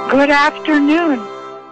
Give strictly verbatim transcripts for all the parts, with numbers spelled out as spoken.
Good afternoon.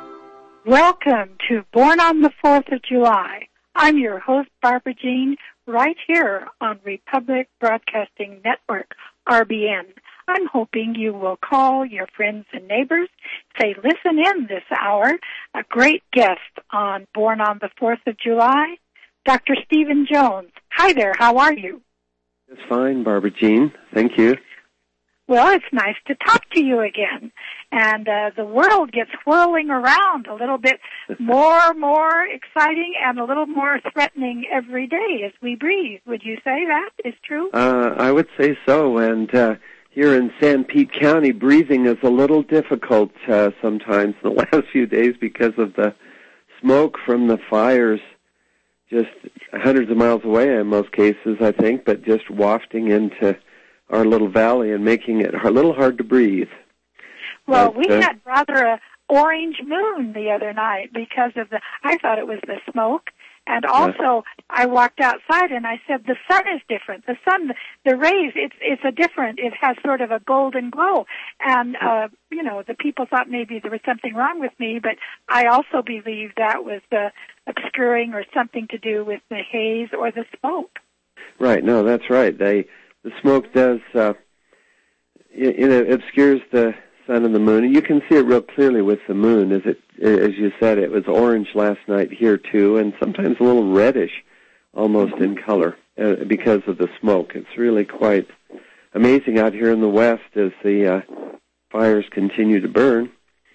Welcome to Born on the fourth of July. I'm your host, Barbara Jean, right here on Republic Broadcasting Network, R B N. I'm hoping you will call your friends and neighbors, say, listen in this hour. A great guest on Born on the fourth of July, Doctor Stephen Jones. Hi there, how are you? It's fine, Barbara Jean. Thank you. Well, it's nice to talk to you again. And uh, the world gets whirling around a little bit more, more exciting and a little more threatening every day as we breathe. Would you say that is true? Uh, I would say so. And uh, here in San Pete County, breathing is a little difficult uh, sometimes in the last few days because of the smoke from the fires just hundreds of miles away in most cases, I think, but just wafting into our little valley and making it a little hard to breathe. Well, but, we uh, had rather a orange moon the other night because of the, I thought it was the smoke. And also, uh, I walked outside and I said, the sun is different. The sun, the rays, it's it's a different, it has sort of a golden glow. And, uh, you know, the people thought maybe there was something wrong with me, but I also believe that was uh, obscuring or something to do with the haze or the smoke. Right, no, that's right. They, the smoke does, uh, it, it obscures the sun and the moon, and you can see it real clearly with the moon. As it, as you said, it was orange last night here too, and sometimes a little reddish, almost in color, uh, because of the smoke. It's really quite amazing out here in the west as the uh, fires continue to burn.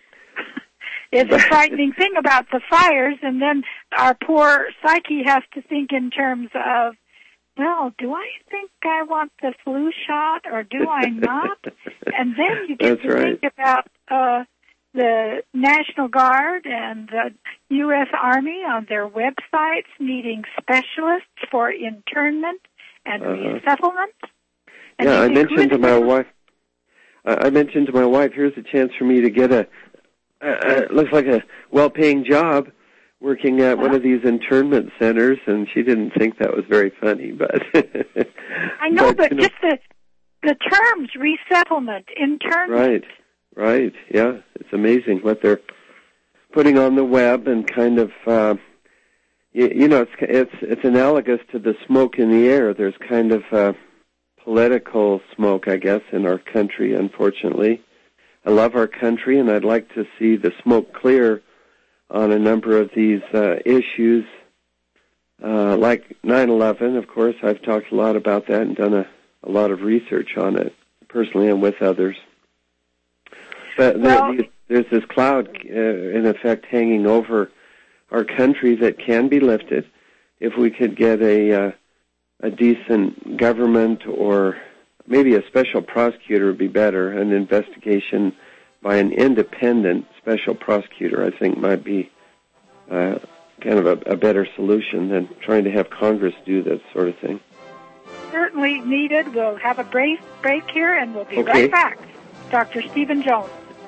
It's a frightening thing about the fires, and then our poor psyche has to think in terms of, well, do I think I want the flu shot or do I not? And then you get That's to right. think about uh, the National Guard and the U S Army on their websites needing specialists for internment and uh-huh. resettlement. And yeah, I mentioned to my have... wife, uh, I mentioned to my wife, here's a chance for me to get a, uh, it looks like a well-paying job working at one of these internment centers, and she didn't think that was very funny. But I know, but, but you know, just the the terms resettlement, internment. Right, right, yeah. It's amazing what they're putting on the web, and kind of, uh, you, you know, it's, it's it's analogous to the smoke in the air. There's kind of uh, political smoke, I guess, in our country, unfortunately. I love our country, and I'd like to see the smoke clear on a number of these uh, issues, uh, like nine eleven, of course. I've talked a lot about that and done a, a lot of research on it, personally and with others. But well, there, there's this cloud, uh, in effect, hanging over our country that can be lifted if we could get a, uh, a decent government, or maybe a special prosecutor would be better, an investigation by an independent special prosecutor, I think, might be uh, kind of a, a better solution than trying to have Congress do that sort of thing. Certainly needed. We'll have a break, break here, and we'll be Okay. right back. Doctor Stephen Jones.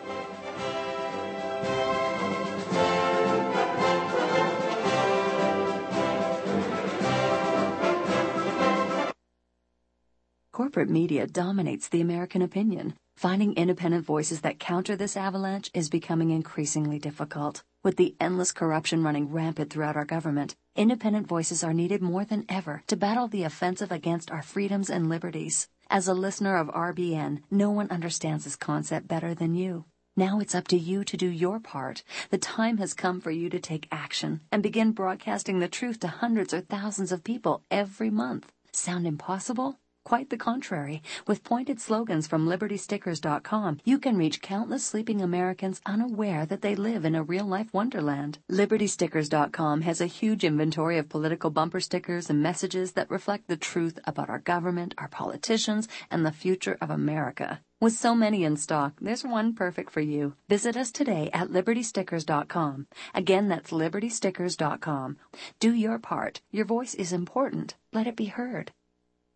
Corporate media dominates the American opinion. Finding independent voices that counter this avalanche is becoming increasingly difficult. With the endless corruption running rampant throughout our government, independent voices are needed more than ever to battle the offensive against our freedoms and liberties. As a listener of R B N, no one understands this concept better than you. Now it's up to you to do your part. The time has come for you to take action and begin broadcasting the truth to hundreds or thousands of people every month. Sound impossible? Quite the contrary. With pointed slogans from Liberty Stickers dot com, you can reach countless sleeping Americans unaware that they live in a real-life wonderland. Liberty Stickers dot com has a huge inventory of political bumper stickers and messages that reflect the truth about our government, our politicians, and the future of America. With so many in stock, there's one perfect for you. Visit us today at Liberty Stickers dot com. Again, that's Liberty Stickers dot com. Do your part. Your voice is important. Let it be heard.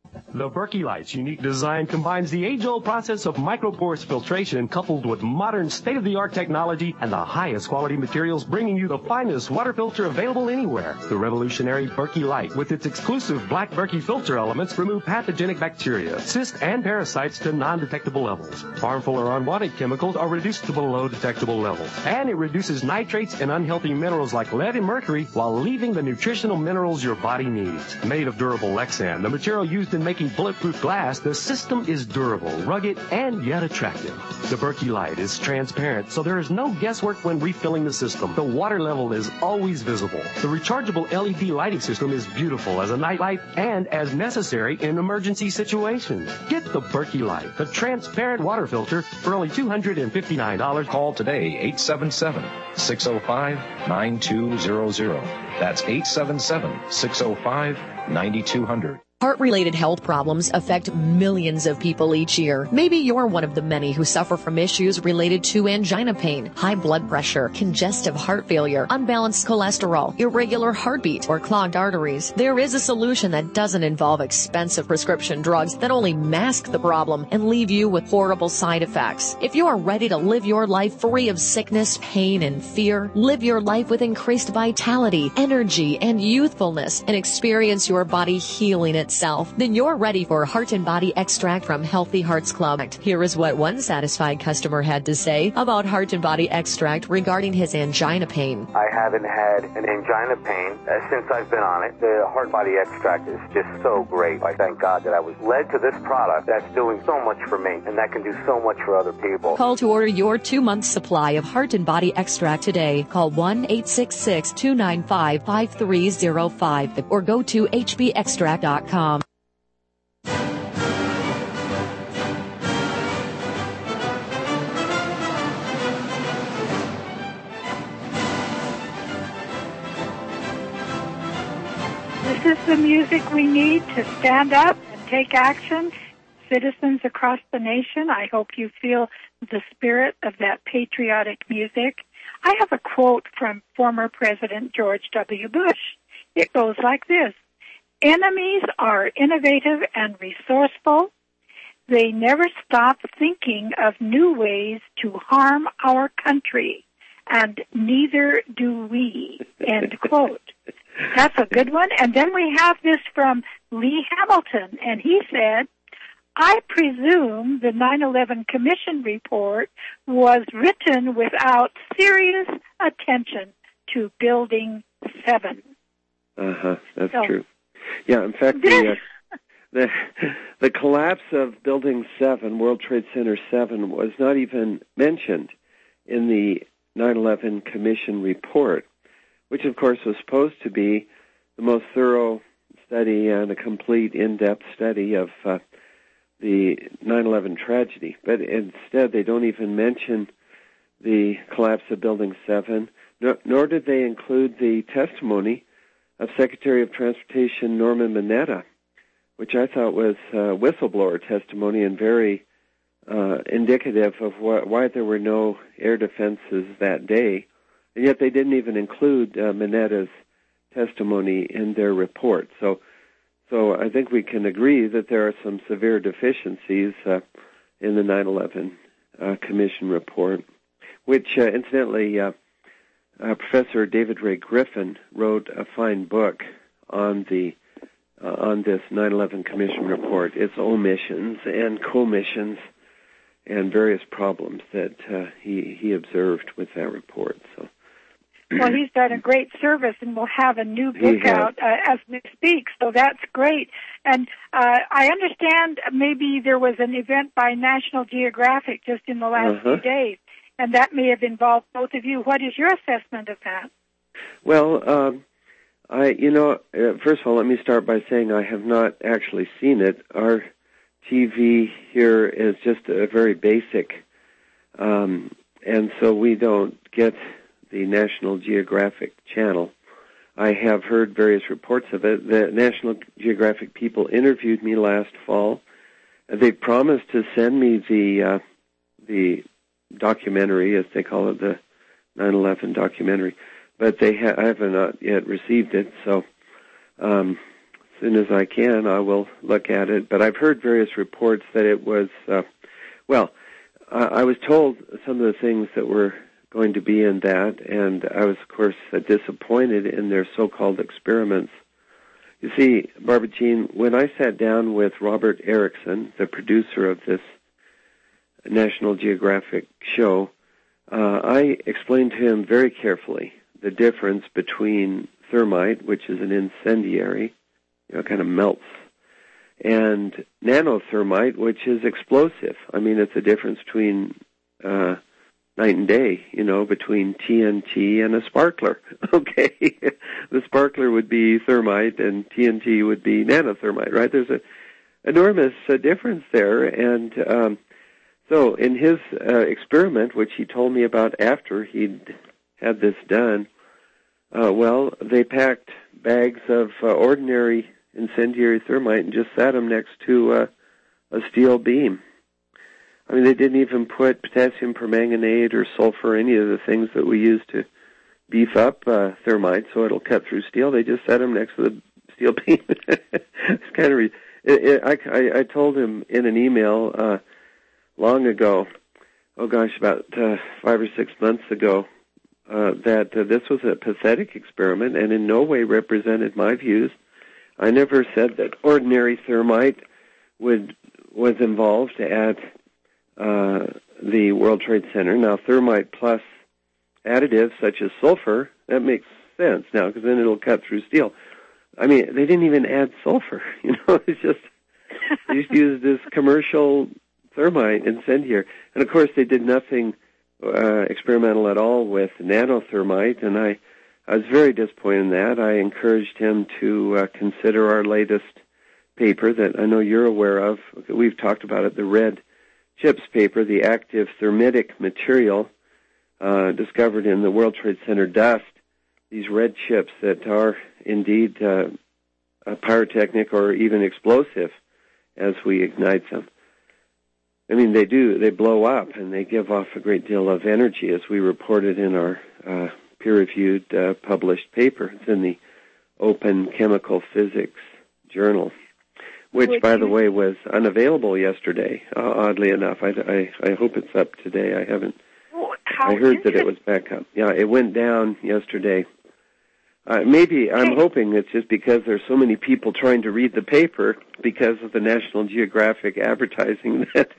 The Berkey Light's unique design combines the age-old process of microporous filtration coupled with modern state-of-the-art technology and the highest quality materials, bringing you the finest water filter available anywhere. The revolutionary Berkey Light, with its exclusive black Berkey filter elements, remove pathogenic bacteria, cysts, and parasites to non-detectable levels. Harmful or unwanted chemicals are reduced to below detectable levels. And it reduces nitrates and unhealthy minerals like lead and mercury while leaving the nutritional minerals your body needs. Made of durable Lexan, the material used in making bulletproof glass, the system is durable, rugged, and yet attractive. The Berkey Light is transparent, so there is no guesswork when refilling the system. The water level is always visible. The rechargeable L E D lighting system is beautiful as a nightlight and as necessary in emergency situations. Get the Berkey Light, the transparent water filter, for only two hundred fifty-nine dollars. Call today, eight seven seven, six oh five, nine two zero zero. That's eight seven seven, six oh five, nine two zero zero. Heart-related health problems affect millions of people each year. Maybe you're one of the many who suffer from issues related to angina pain, high blood pressure, congestive heart failure, unbalanced cholesterol, irregular heartbeat, or clogged arteries. There is a solution that doesn't involve expensive prescription drugs that only mask the problem and leave you with horrible side effects. If you are ready to live your life free of sickness, pain, and fear, live your life with increased vitality, energy, and youthfulness, and experience your body healing it itself, then you're ready for Heart and Body Extract from Healthy Hearts Club. Here is what one satisfied customer had to say about Heart and Body Extract regarding his angina pain. I haven't had an angina pain uh, since I've been on it. The Heart Body Extract is just so great. I thank God that I was led to this product that's doing so much for me and that can do so much for other people. Call to order your two-month supply of Heart and Body Extract today. Call one eight six six, two nine five, five three zero five or go to h b extract dot com. This is the music we need to stand up and take action. Citizens across the nation, I hope you feel the spirit of that patriotic music. I have a quote from former President George W. Bush. It goes like this: enemies are innovative and resourceful. They never stop thinking of new ways to harm our country, and neither do we. End quote. That's a good one. And then we have this from Lee Hamilton, and he said, I presume the nine eleven Commission report was written without serious attention to Building seven. Uh-huh, that's so, true. Yeah, in fact, the, uh, the the collapse of Building seven, World Trade Center seven, was not even mentioned in the nine eleven Commission report, which, of course, was supposed to be the most thorough study and a complete, in-depth study of uh, the nine eleven tragedy. But instead, they don't even mention the collapse of Building seven, nor, nor did they include the testimony of Secretary of Transportation Norman Mineta, which I thought was uh, whistleblower testimony and very uh, indicative of wh- why there were no air defenses that day. And yet they didn't even include uh, Mineta's testimony in their report. So so I think we can agree that there are some severe deficiencies uh, in the nine eleven uh, Commission report, which, uh, incidentally, uh, uh, Professor David Ray Griffin wrote a fine book on the uh, on this nine eleven Commission report, its omissions and commissions, and various problems that uh, he he observed with that report. So. Well, he's done a great service, and we'll have a new book out uh, as we speak, so that's great. And uh, I understand maybe there was an event by National Geographic just in the last uh-huh. few days, and that may have involved both of you. What is your assessment of that? Well, um, I, you know, uh, first of all, let me start by saying I have not actually seen it. Our T V here is just a very basic, um, and so we don't get the National Geographic channel. I have heard various reports of it. The National Geographic people interviewed me last fall. They promised to send me the uh, the documentary, as they call it, the nine eleven documentary, but they ha- I have not yet received it. So, um, soon as I can, I will look at it. But I've heard various reports that it was, uh, well, I, I was told some of the things that were going to be in that, and I was, of course, uh, disappointed in their so-called experiments. You see, Barbara Jean, when I sat down with Robert Erickson, the producer of this National Geographic show, uh, I explained to him very carefully the difference between thermite, which is an incendiary, you know, kind of melts, and nanothermite, which is explosive. I mean, it's a difference between uh, night and day, you know, between T N T and a sparkler. Okay, the sparkler would be thermite, and T N T would be nanothermite, right? There's an enormous uh, difference there, and um, so in his uh, experiment, which he told me about after he'd had this done, uh, well, they packed bags of uh, ordinary incendiary thermite and just sat them next to uh, a steel beam. I mean, they didn't even put potassium permanganate or sulfur, any of the things that we use to beef up uh, thermite so it'll cut through steel. They just set them next to the steel beam. It's kind of. Re- it, it, I, I, I told him in an email uh, long ago, oh gosh, about uh, five or six months ago, uh, that uh, this was a pathetic experiment and in no way represented my views. I never said that ordinary thermite would was involved at uh, the World Trade Center. Now, thermite plus additives such as sulfur, that makes sense now because then it'll cut through steel. I mean, they didn't even add sulfur. You know, it's just they just used this commercial thermite incendiary, and of course they did nothing uh, experimental at all with nanothermite, and I. I was very disappointed in that. I encouraged him to uh, consider our latest paper that I know you're aware of. We've talked about it, the Red Chips paper, the active thermitic material uh, discovered in the World Trade Center dust, these red chips that are indeed uh, pyrotechnic or even explosive as we ignite them. I mean, they do. They blow up, and they give off a great deal of energy, as we reported in our uh peer-reviewed, uh, published paper. It's in the Open Chemical Physics Journal, which, Would by you... the way, was unavailable yesterday, uh, oddly enough. I, I, I hope it's up today. I haven't... How I heard that it was back up. Yeah, it went down yesterday. Uh, maybe, I'm hoping it's just because there's so many people trying to read the paper because of the National Geographic advertising that.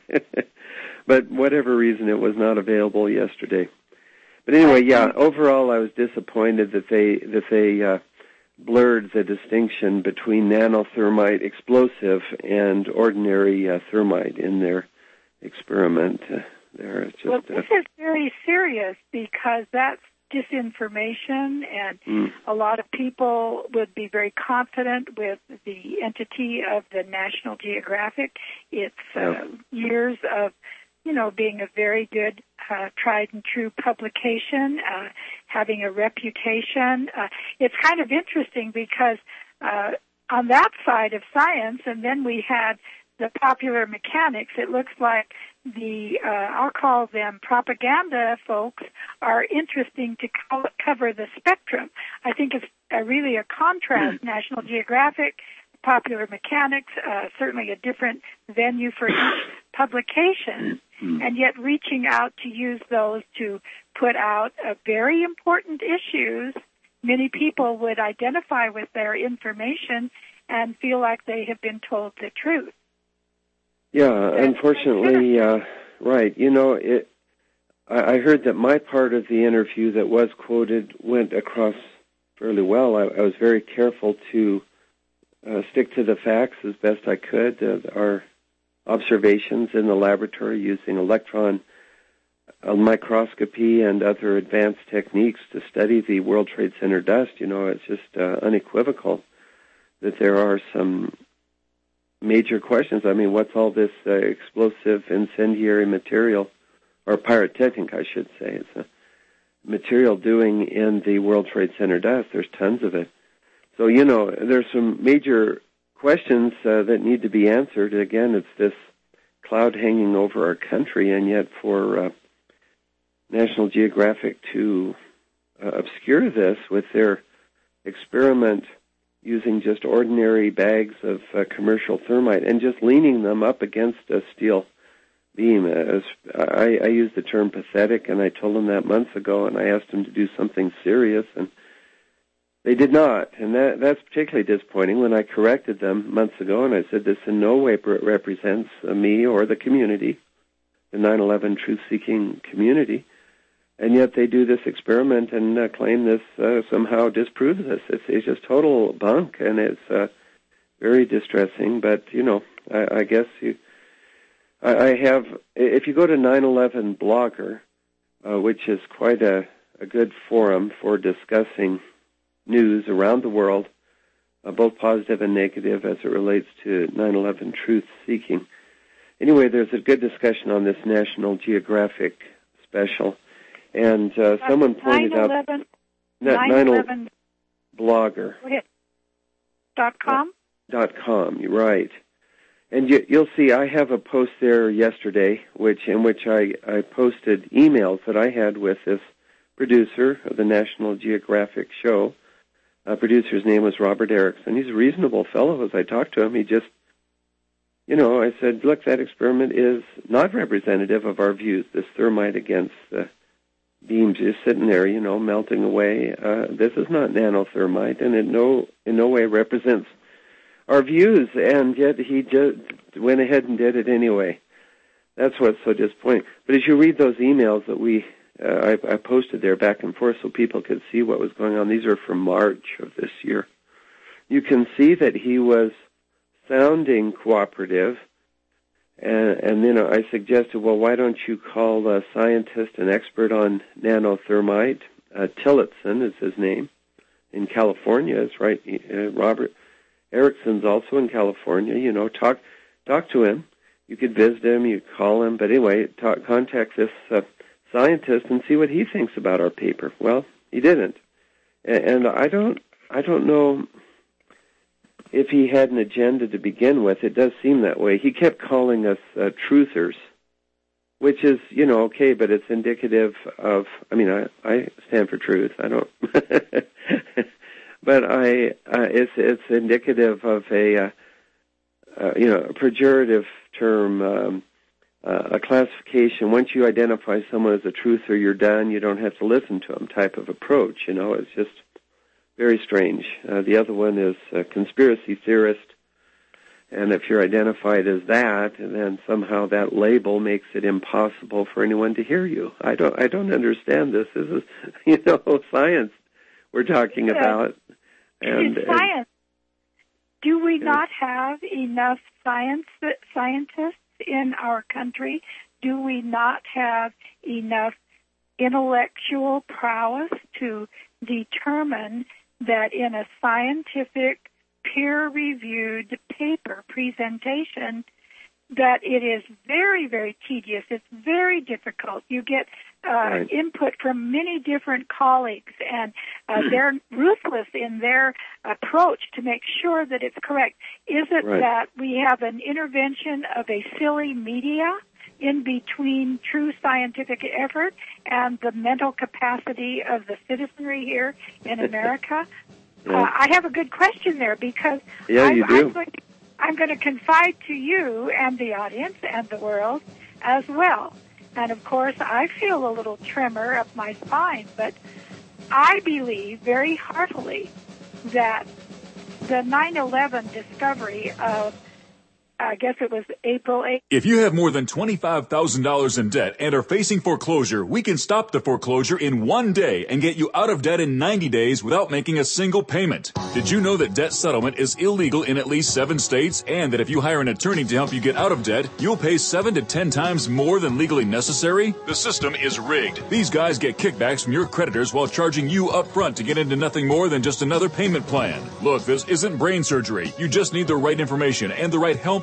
But whatever reason, it was not available yesterday. But anyway, yeah, overall I was disappointed that they that they uh, blurred the distinction between nanothermite explosive and ordinary uh, thermite in their experiment. Uh, there, it's just, well, this uh, is very serious because that's disinformation, and mm. a lot of people would be very confident with the entity of the National Geographic. It's uh, yeah. years of, you know, being a very good, uh, tried and true publication, uh, having a reputation. Uh, it's kind of interesting because uh, on that side of science, and then we had the popular mechanics, it looks like the, uh, I'll call them propaganda folks, are interesting to co- cover the spectrum. I think it's a, really a contrast. Mm. National Geographic, Popular Mechanics, uh, certainly a different venue for each publication, mm. and yet reaching out to use those to put out uh, very important issues. Many people would identify with their information and feel like they have been told the truth. Yeah, That's unfortunately, uh, right. You know, it. I, I heard that my part of the interview that was quoted went across fairly well. I, I was very careful to uh, stick to the facts as best I could. Uh, our observations in the laboratory using electron uh, microscopy and other advanced techniques to study the World Trade Center dust, you know, it's just uh, unequivocal that there are some major questions. I mean, what's all this uh, explosive incendiary material, or pyrotechnic, I should say, it's a material doing in the World Trade Center dust? There's tons of it. So, you know, there's some major questions uh, that need to be answered. Again, it's this cloud hanging over our country, and yet for uh, National Geographic to uh, obscure this with their experiment using just ordinary bags of uh, commercial thermite and just leaning them up against a steel beam. As I, I used the term pathetic, and I told them that months ago, and I asked them to do something serious, and they did not. And that, that's particularly disappointing when I corrected them months ago, and I said this in no way represents uh, me or the community, the nine eleven truth-seeking community. And yet they do this experiment and uh, claim this uh, somehow disproves this. It's, it's just total bunk, and it's uh, very distressing. But, you know, I, I guess you, I, I have, if you go to nine eleven Blogger, uh, which is quite a, a good forum for discussing news around the world, uh, both positive and negative as it relates to nine eleven truth-seeking. Anyway, there's a good discussion on this National Geographic special. And uh, someone pointed out nine eleven Blogger. Dot com? Dot com, you're right. And you, you'll see I have a post there yesterday which in which I, I posted emails that I had with this producer of the National Geographic show. Uh, producer's name was Robert Erickson. He's a reasonable fellow. As I talked to him, he just, you know, I said, look, that experiment is not representative of our views, this thermite against the beams just sitting there, you know, melting away. Uh, this is not nanothermite, and in no in no way represents our views. And yet he just went ahead and did it anyway. That's what's so disappointing. But as you read those emails that we uh, I, I posted there back and forth, so people could see what was going on. These are from March of this year. You can see that he was sounding cooperative. And, and then I suggested, well, why don't you call a scientist, an expert on nanothermite? Uh, Tillotson is his name. In California, is right. Uh, Robert Erickson's also in California. You know, talk talk to him. You could visit him. You could call him. But anyway, talk, contact this uh, scientist and see what he thinks about our paper. Well, he didn't, and, and I don't. I don't know. If he had an agenda to begin with, it does seem that way. He kept calling us uh, truthers, which is, you know, okay, but it's indicative of, I mean, I, I stand for truth. I don't, but I, uh, it's, it's indicative of a, uh, uh, you know, a pejorative term, um, uh, a classification. Once you identify someone as a truther, you're done. You don't have to listen to them type of approach, you know, it's just very strange. Uh, the other one is a conspiracy theorist, and if you're identified as that, then somehow that label makes it impossible for anyone to hear you. I don't, I don't understand this. This is, you know, science we're talking yeah. about. And, it's science. And, Do we yeah. not have enough science scientists in our country? Do we not have enough intellectual prowess to determine that in a scientific, peer-reviewed paper presentation, that it is very, very tedious. It's very difficult. You get uh, right. input from many different colleagues, and uh, they're ruthless in their approach to make sure that it's correct. Is it right. that we have an intervention of a silly media in between true scientific effort and the mental capacity of the citizenry here in America? Yeah. Uh, I have a good question there because yeah, I, you do. I'm, going to, I'm going to confide to you and the audience and the world as well. And, of course, I feel a little tremor up my spine, but I believe very heartily that the nine eleven discovery of I guess it was April eighth. If you have more than twenty-five thousand dollars in debt and are facing foreclosure, we can stop the foreclosure in one day and get you out of debt in ninety days without making a single payment. Did you know that debt settlement is illegal in at least seven states, and that if you hire an attorney to help you get out of debt, you'll pay seven to ten times more than legally necessary? The system is rigged. These guys get kickbacks from your creditors while charging you up front to get into nothing more than just another payment plan. Look, this isn't brain surgery. You just need the right information and the right help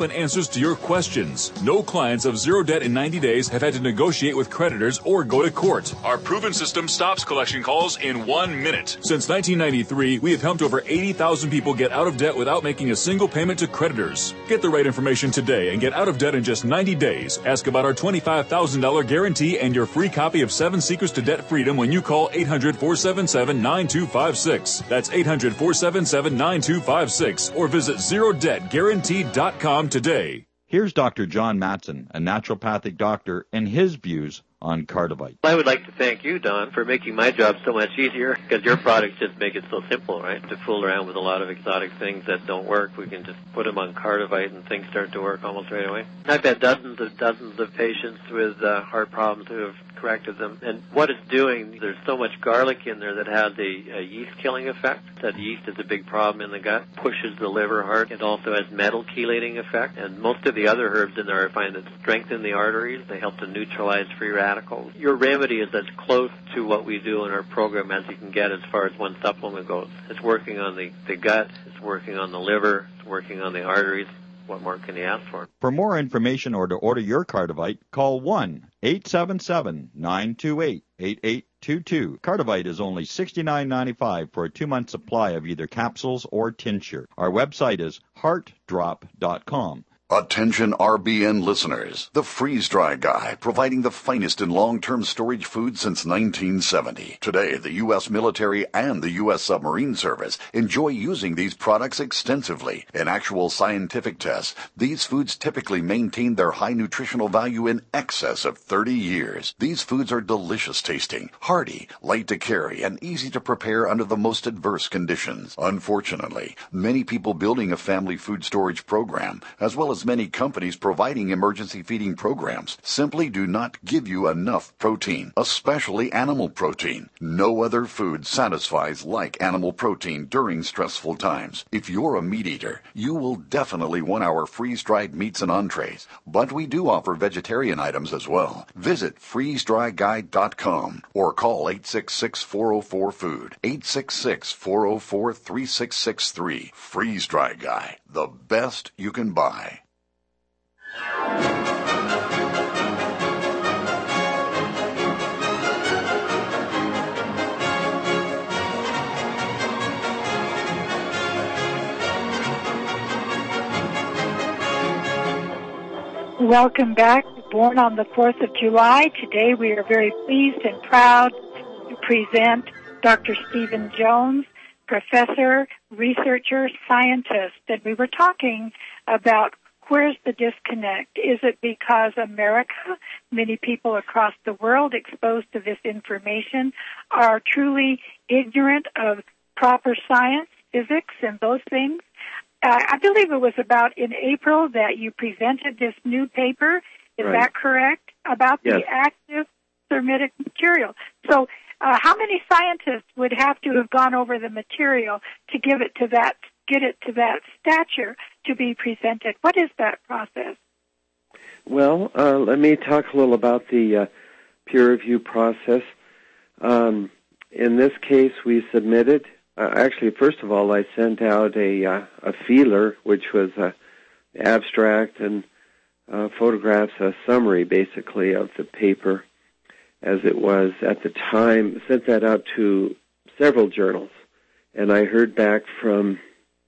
and answers to your questions. No clients of zero debt in ninety days have had to negotiate with creditors or go to court. Our proven system stops collection calls in one minute. Since nineteen ninety-three, we have helped over eighty thousand people get out of debt without making a single payment to creditors. Get the right information today and get out of debt in just ninety days. Ask about our twenty-five thousand dollars guarantee and your free copy of Seven Secrets to Debt Freedom when you call eight hundred, four seven seven, nine two five six. That's eight hundred, four seven seven, nine two five six or visit zero debt guarantee dot com today. Here's Doctor John Matson, a naturopathic doctor, and his views on Cardivite. I would like to thank you, Don, for making my job so much easier, because your products just make it so simple, right? To fool around with a lot of exotic things that don't work, we can just put them on Cardivite and things start to work almost right away. I've had dozens of dozens of patients with uh, heart problems who have corrected them. And what it's doing, there's so much garlic in there that has a, a yeast-killing effect. That yeast is a big problem in the gut, pushes the liver hard. It also has metal chelating effect. And most of the other herbs in there I find that strengthen the arteries. They help to neutralize free radicals. Your remedy is as close to what we do in our program as you can get as far as one supplement goes. It's working on the, the gut, it's working on the liver, it's working on the arteries. What more can you ask for? For more information or to order your Cardivite, call one eight seven seven, nine two eight, eight eight two two. Cardivite is only sixty-nine ninety-five for a two-month supply of either capsules or tincture. Our website is heart drop dot com. Attention R B N listeners. The Freeze Dry Guy, providing the finest in long-term storage food since nineteen seventy. Today, the U S military and the U S submarine service enjoy using these products extensively. In actual scientific tests, these foods typically maintain their high nutritional value in excess of thirty years. These foods are delicious tasting, hearty, light to carry, and easy to prepare under the most adverse conditions. Unfortunately, many people building a family food storage program, as well as many companies providing emergency feeding programs, simply do not give you enough protein, especially animal protein. No other food satisfies like animal protein during stressful times. If you're a meat eater, you will definitely want our freeze-dried meats and entrees, but we do offer vegetarian items as well. Visit freeze dry guide dot com or call eight six six, four oh four, food, eight six six, four oh four, three six six three. Freeze Dry Guy, the best you can buy. Welcome back to Born on the fourth of July. Today we are very pleased and proud to present Doctor Stephen Jones, professor, researcher, scientist. And we were talking about where's the disconnect? Is it because America, many people across the world exposed to this information, are truly ignorant of proper science, physics, and those things? Uh, I believe it was about in April that you presented this new paper. Is Right. that correct? About Yes. the active thermitic material. So uh, how many scientists would have to have gone over the material to give it to that, get it to that stature to be presented? What is that process? Well, uh, let me talk a little about the uh, peer review process. Um, in this case, we submitted, uh, actually, first of all, I sent out a, uh, a feeler, which was an abstract and uh, photographs, a summary, basically, of the paper as it was at the time. Sent that out to several journals, and I heard back from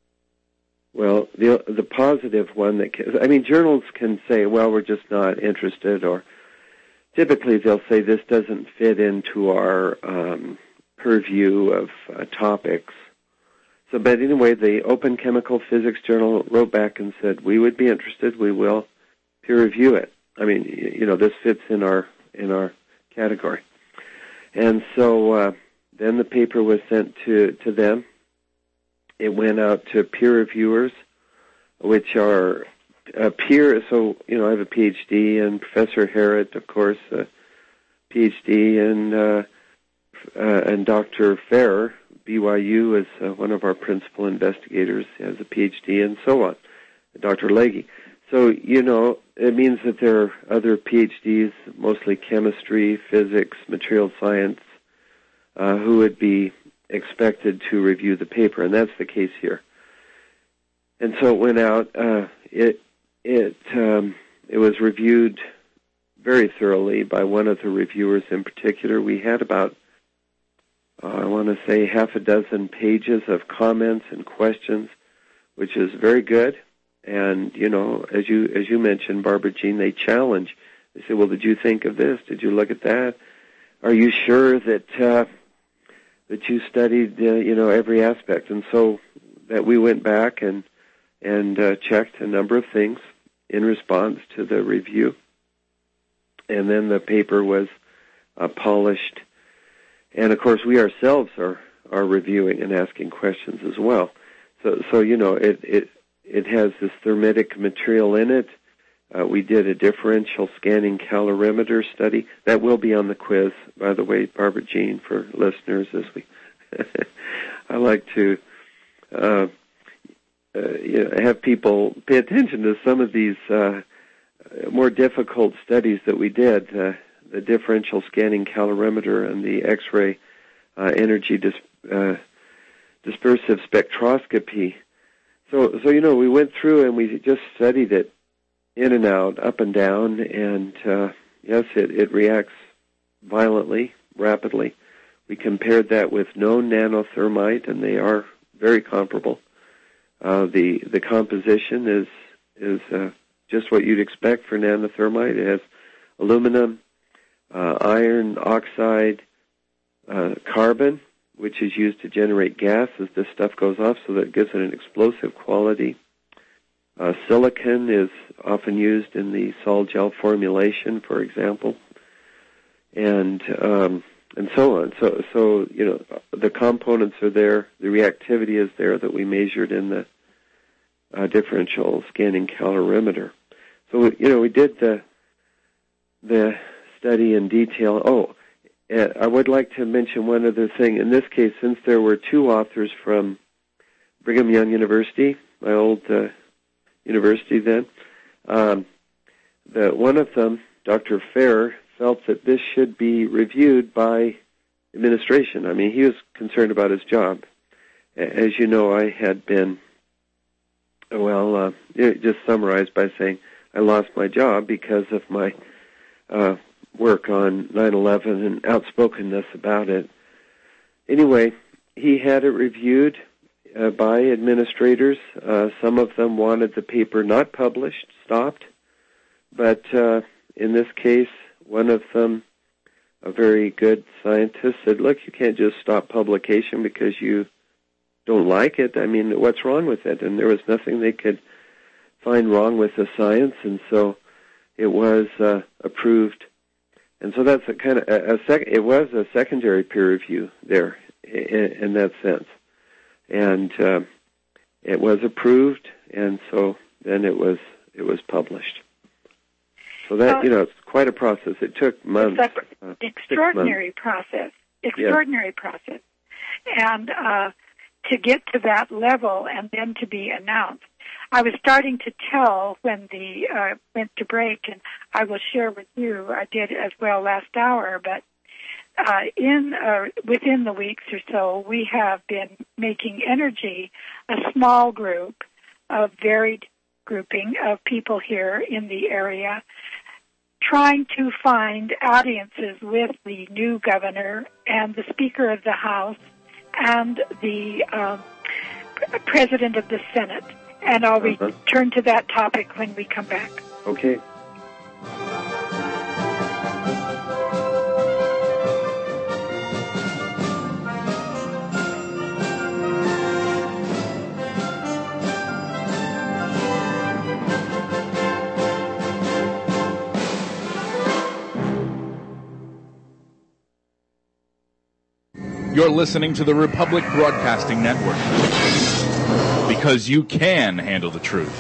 Well, the the positive one that can, I mean, journals can say, well, we're just not interested, or typically they'll say this doesn't fit into our um, purview of uh, topics. So, but anyway, the Open Chemical Physics Journal wrote back and said, we would be interested, we will peer review it. I mean, you know, this fits in our in our category. And so uh, then the paper was sent to, to them. It went out to peer reviewers, which are uh, peer. So, you know, I have a P H D, and Professor Harrod, of course, a P H D, and uh, uh, and Doctor Farrer, B Y U, is uh, one of our principal investigators, has a P H D, and so on. Doctor Legge. So, you know, it means that there are other P H Ds, mostly chemistry, physics, material science, uh, who would be expected to review the paper, and that's the case here. And so it went out. Uh, it it um, it was reviewed very thoroughly by one of the reviewers in particular. We had about, uh, I want to say, half a dozen pages of comments and questions, which is very good. And, you know, as you as you mentioned, Barbara Jean, they challenge. They say, well, did you think of this? Did you look at that? Are you sure that uh, that you studied, uh, you know, every aspect? And so that we went back and and uh, checked a number of things in response to the review. And then the paper was uh, polished. And, of course, we ourselves are, are reviewing and asking questions as well. So, so you know, it, it, it has this thermitic material in it. Uh, we did a differential scanning calorimeter study. That will be on the quiz, by the way, Barbara Jean, for listeners. As we, I like to uh, uh, you know, have people pay attention to some of these uh, more difficult studies that we did. Uh, the differential scanning calorimeter and the X-ray uh, energy dis- uh, dispersive spectroscopy. So, so you know, we went through and we just studied it in and out, up and down, and uh, yes, it, it reacts violently, rapidly. We compared that with known nanothermite, and they are very comparable. Uh, the the composition is is uh, just what you'd expect for nanothermite. It has aluminum, uh, iron oxide, uh, carbon, which is used to generate gas as this stuff goes off, so that it gives it an explosive quality. Uh, silicon is often used in the sol gel formulation, for example, and um, and so on. So, so you know, the components are there, the reactivity is there that we measured in the uh, differential scanning calorimeter. So, you know, we did the the study in detail. Oh, uh, I would like to mention one other thing. In this case, since there were two authors from Brigham Young University, my old uh, university then, um, the, one of them, Doctor Fair, felt that this should be reviewed by administration. I mean, he was concerned about his job. As you know, I had been, well, uh, just summarized by saying I lost my job because of my uh, work on nine eleven and outspokenness about it. Anyway, he had it reviewed Uh, by administrators. Uh, some of them wanted the paper not published, stopped. But uh, in this case, one of them, a very good scientist, said, look, you can't just stop publication because you don't like it. I mean, what's wrong with it? And there was nothing they could find wrong with the science, and so it was uh, approved. And so that's a kind of a, a sec- it was a secondary peer review there in, in that sense. And uh, it was approved, and so then it was it was published. So that, well, you know, it's quite a process. It took months. It's an uh, extraordinary months. process. Extraordinary yes. process. And uh, to get to that level and then to be announced. I was starting to tell when the uh, went to break, and I will share with you, I did as well last hour, but Uh, in uh, within the weeks or so, we have been making Energy a small group, a varied grouping of people here in the area, trying to find audiences with the new governor and the Speaker of the House and the uh, President of the Senate. And I'll uh-huh. return to that topic when we come back. Okay. You're listening to the Republic Broadcasting Network, because you can handle the truth.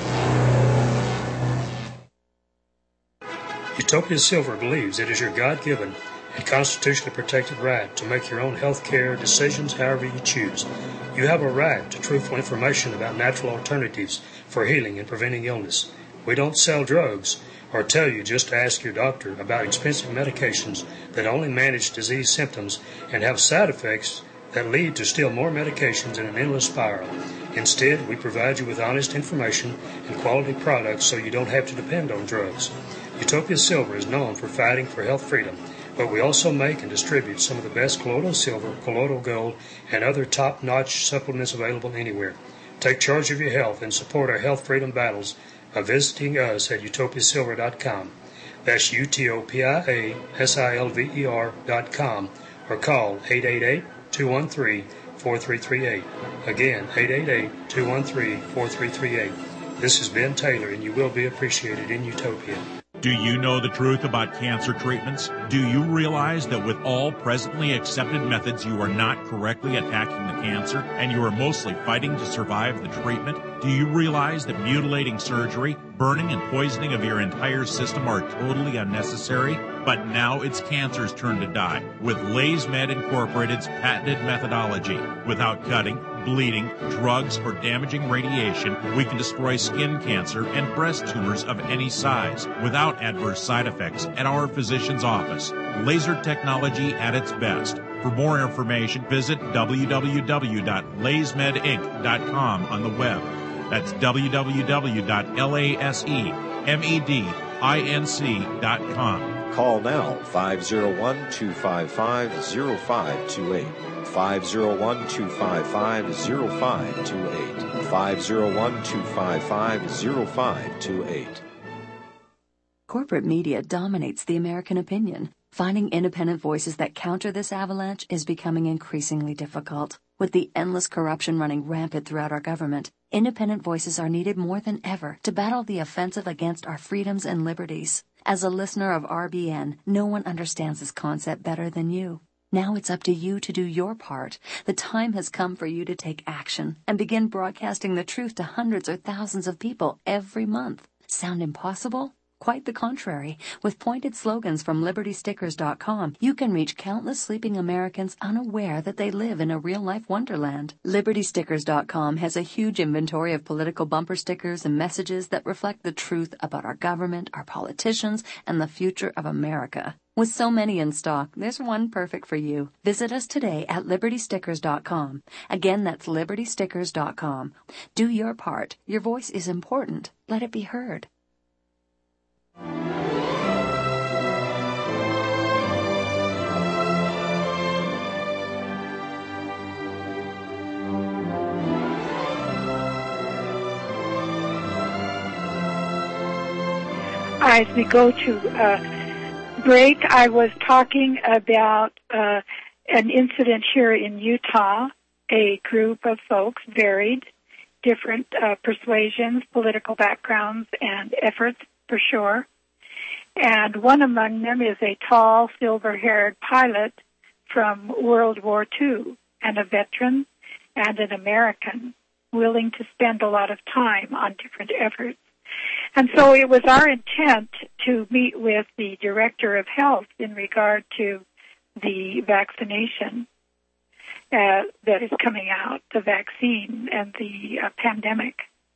Utopia Silver believes it is your God-given and constitutionally protected right to make your own health care decisions however you choose. You have a right to truthful information about natural alternatives for healing and preventing illness. We don't sell drugs or tell you just to ask your doctor about expensive medications that only manage disease symptoms and have side effects that lead to still more medications in an endless spiral. Instead, we provide you with honest information and quality products so you don't have to depend on drugs. Utopia Silver is known for fighting for health freedom, but we also make and distribute some of the best colloidal silver, colloidal gold, and other top-notch supplements available anywhere. Take charge of your health and support our health freedom battles by visiting us at utopia silver dot com. That's U T O P I A S I L V E R dot com, or call eight eight eight, two one three, four three three eight. Again, eight eight eight, two one three, four three three eight. This is Ben Taylor, and you will be appreciated in Utopia. Do you know the truth about cancer treatments? Do you realize that with all presently accepted methods, you are not correctly attacking the cancer, and you are mostly fighting to survive the treatment? Do you realize that mutilating surgery, burning and poisoning of your entire system are totally unnecessary? But now it's cancer's turn to die with LaysMed Incorporated's patented methodology. Without cutting, bleeding, drugs, or damaging radiation, we can destroy skin cancer and breast tumors of any size without adverse side effects at our physician's office. Laser technology at its best. For more information, visit w w w dot lays med inc dot com on the web. That's w w w dot lasemed inc dot com. Call now, five oh one, two five five, oh five two eight. five oh one, two five five, oh five two eight. five oh one, two five five, oh five two eight. Corporate media dominates the American opinion. Finding independent voices that counter this avalanche is becoming increasingly difficult. With the endless corruption running rampant throughout our government, independent voices are needed more than ever to battle the offensive against our freedoms and liberties. As a listener of R B N, no one understands this concept better than you. Now it's up to you to do your part. The time has come for you to take action and begin broadcasting the truth to hundreds or thousands of people every month. Sound impossible? Quite the contrary. With pointed slogans from liberty stickers dot com, you can reach countless sleeping Americans unaware that they live in a real-life wonderland. liberty stickers dot com has a huge inventory of political bumper stickers and messages that reflect the truth about our government, our politicians, and the future of America. With so many in stock, there's one perfect for you. Visit us today at liberty stickers dot com. Again, that's liberty stickers dot com. Do your part. Your voice is important. Let it be heard. As we go to uh, break, I was talking about uh, an incident here in Utah. A group of folks, varied, different uh, persuasions, political backgrounds, and efforts for sure. And one among them is a tall, silver-haired pilot from World War Two, and a veteran and an American, willing to spend a lot of time on different efforts. And so it was our intent to meet with the Director of Health in regard to the vaccination uh, that is coming out, the vaccine and the uh, pandemic.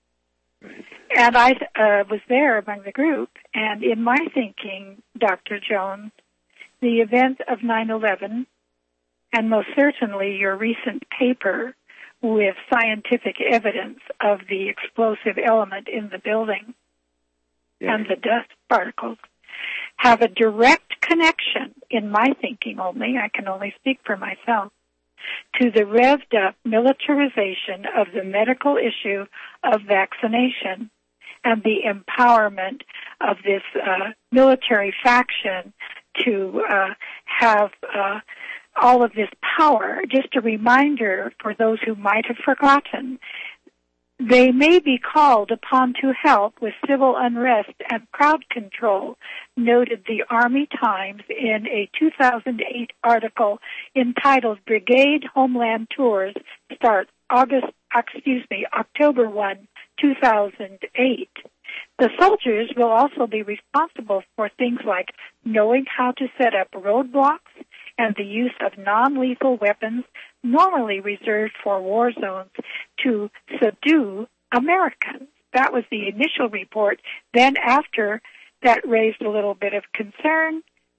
And I uh, was there among the group, and in my thinking, Doctor Jones, the event of nine eleven, and most certainly your recent paper with scientific evidence of the explosive element in the building, yeah, and the dust particles, have a direct connection, in my thinking only, I can only speak for myself, to the revved-up militarization of the medical issue of vaccination and the empowerment of this uh, military faction to uh, have uh, all of this power. Just a reminder for those who might have forgotten, they may be called upon to help with civil unrest and crowd control, noted the Army Times in a two thousand eight article entitled Brigade Homeland Tours Start August, excuse me, October first, two thousand eight. The soldiers will also be responsible for things like knowing how to set up roadblocks and the use of non-lethal weapons normally reserved for war zones to subdue Americans. That was the initial report. Then after that raised a little bit of concern,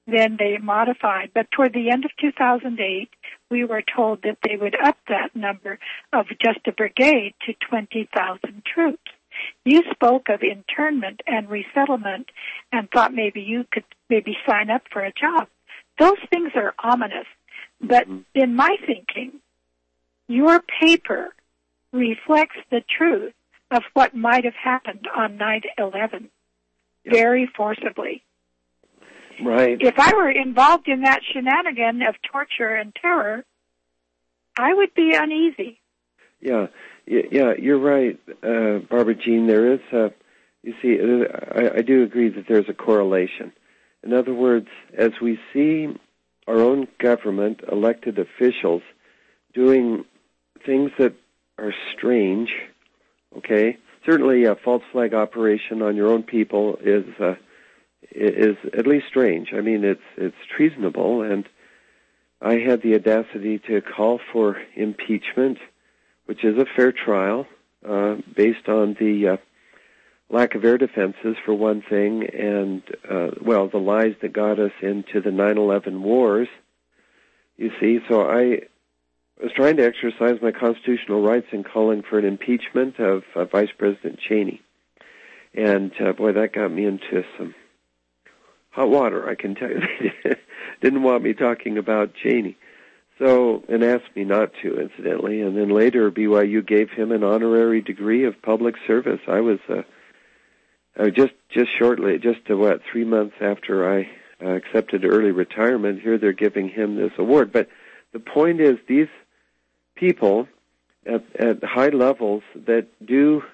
then they modified. But toward the end of two thousand eight, we were told that they would up that number of just a brigade to twenty thousand troops. You spoke of internment and resettlement and thought maybe you could maybe sign up for a job. Those things are ominous. But in my thinking, your paper reflects the truth of what might have happened on nine eleven yep. very forcibly. Right. If I were involved in that shenanigan of torture and terror, I would be uneasy. Yeah, yeah, you're right, uh, Barbara Jean. There is a, you see, I, I do agree that there's a correlation. In other words, as we see our own government, elected officials, doing things that are strange, okay? Certainly a false flag operation on your own people is uh, is at least strange. I mean, it's it's treasonable, and I had the audacity to call for impeachment, which is a fair trial, uh, based on the uh, lack of air defenses, for one thing, and, uh, well, the lies that got us into the nine eleven wars, you see. So I was trying to exercise my constitutional rights in calling for an impeachment of uh, Vice President Cheney. And, uh, boy, that got me into some hot water, I can tell you. They didn't want me talking about Cheney. So, and asked me not to, incidentally. And then later, B Y U gave him an honorary degree of public service. I was, uh, I was just, just shortly, just uh, what, three months after I uh, accepted early retirement, here they're giving him this award. But the point is, these people at, at high levels that do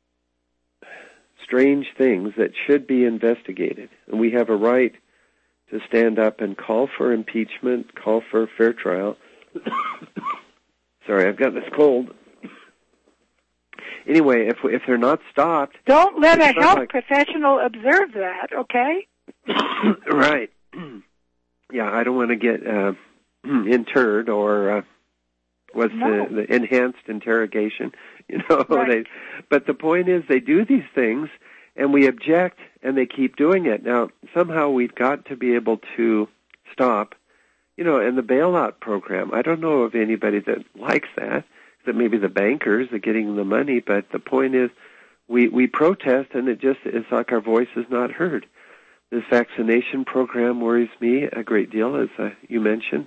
strange things that should be investigated, and we have a right to stand up and call for impeachment, call for a fair trial. Sorry, I've got this cold. Anyway, if if they're not stopped... Don't let a health like... professional observe that, okay? Right. Yeah, I don't want to get uh, interred or uh, what's no. the, the enhanced interrogation, you know. Right. They, but the point is, they do these things, and we object, and they keep doing it. Now, somehow we've got to be able to stop, you know, and the bailout program, I don't know of anybody that likes that, that maybe the bankers are getting the money, but the point is we, we protest, and it just it's like our voice is not heard. This vaccination program worries me a great deal, as uh, you mentioned.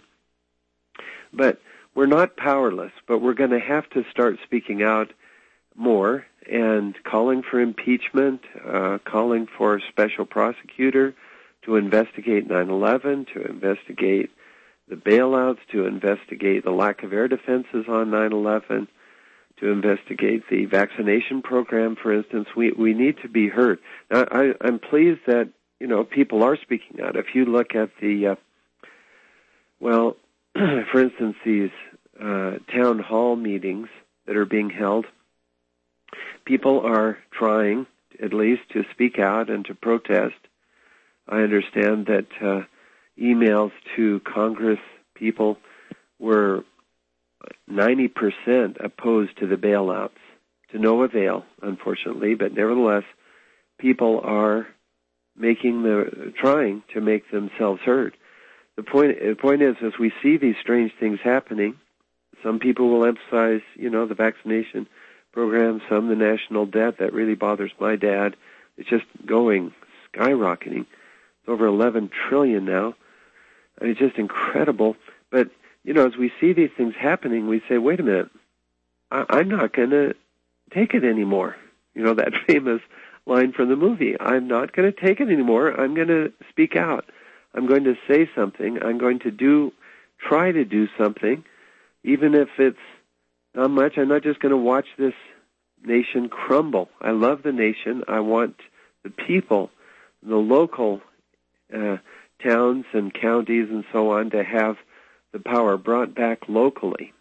But we're not powerless, but we're going to have to start speaking out more and calling for impeachment, uh, calling for a special prosecutor to investigate nine eleven, to investigate the bailouts, to investigate the lack of air defenses on nine eleven, to investigate the vaccination program, for instance. We we need to be heard. Now, I, I'm pleased that, you know, people are speaking out. If you look at the, uh, well, for instance, these uh, town hall meetings that are being held, people are trying, at least, to speak out and to protest. I understand that uh, emails to Congress people were ninety percent opposed to the bailouts, to no avail, unfortunately, but nevertheless, people are making the, trying to make themselves heard. The point, the point is, as we see these strange things happening, some people will emphasize, you know, the vaccination program, some the national debt. That really bothers my dad. It's just going, skyrocketing. It's over eleven trillion dollars now. I mean, it's just incredible. But, you know, as we see these things happening, we say, wait a minute, I- I'm not going to take it anymore. You know, that famous line from the movie, I'm not going to take it anymore. I'm going to speak out. I'm going to say something. I'm going to do, try to do something, even if it's not much. I'm not just going to watch this nation crumble. I love the nation. I want the people, the local uh, towns and counties and so on, to have the power brought back locally.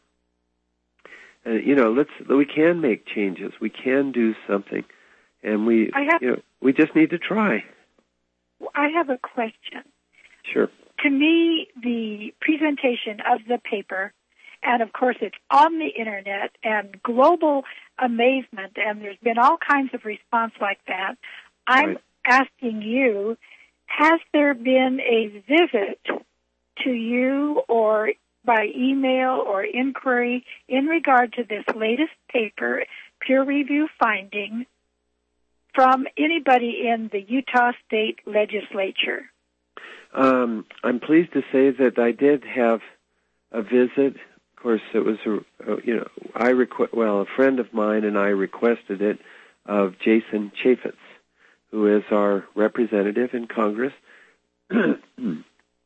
And, you know, let's we can make changes. We can do something, and we I have, you know, we just need to try. I have a question. Sure. To me, the presentation of the paper, and of course it's on the internet, and global amazement, and there's been all kinds of response like that. I'm right. asking you, has there been a visit to you or by email or inquiry in regard to this latest paper, peer review finding, from anybody in the Utah State Legislature? Um, I'm pleased to say that I did have a visit. Of course, it was a, a you know I requ- well a friend of mine and I requested it of Jason Chaffetz, who is our representative in Congress, and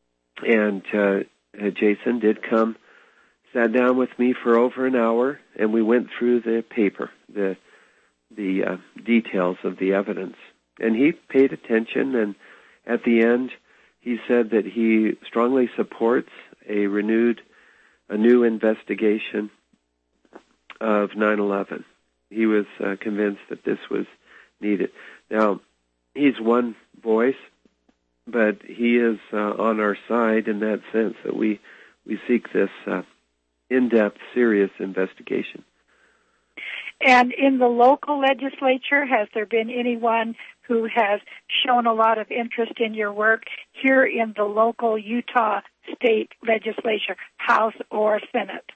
uh, Jason did come, sat down with me for over an hour, and we went through the paper, the the uh, details of the evidence, and he paid attention, and at the end, he said that he strongly supports a renewed, a new investigation of nine eleven. He was uh, convinced that this was needed. Now, he's one voice, but he is uh, on our side in that sense that we, we seek this uh, in-depth, serious investigation. And in the local legislature, has there been anyone who has shown a lot of interest in your work here in the local Utah State Legislature, House or Senate?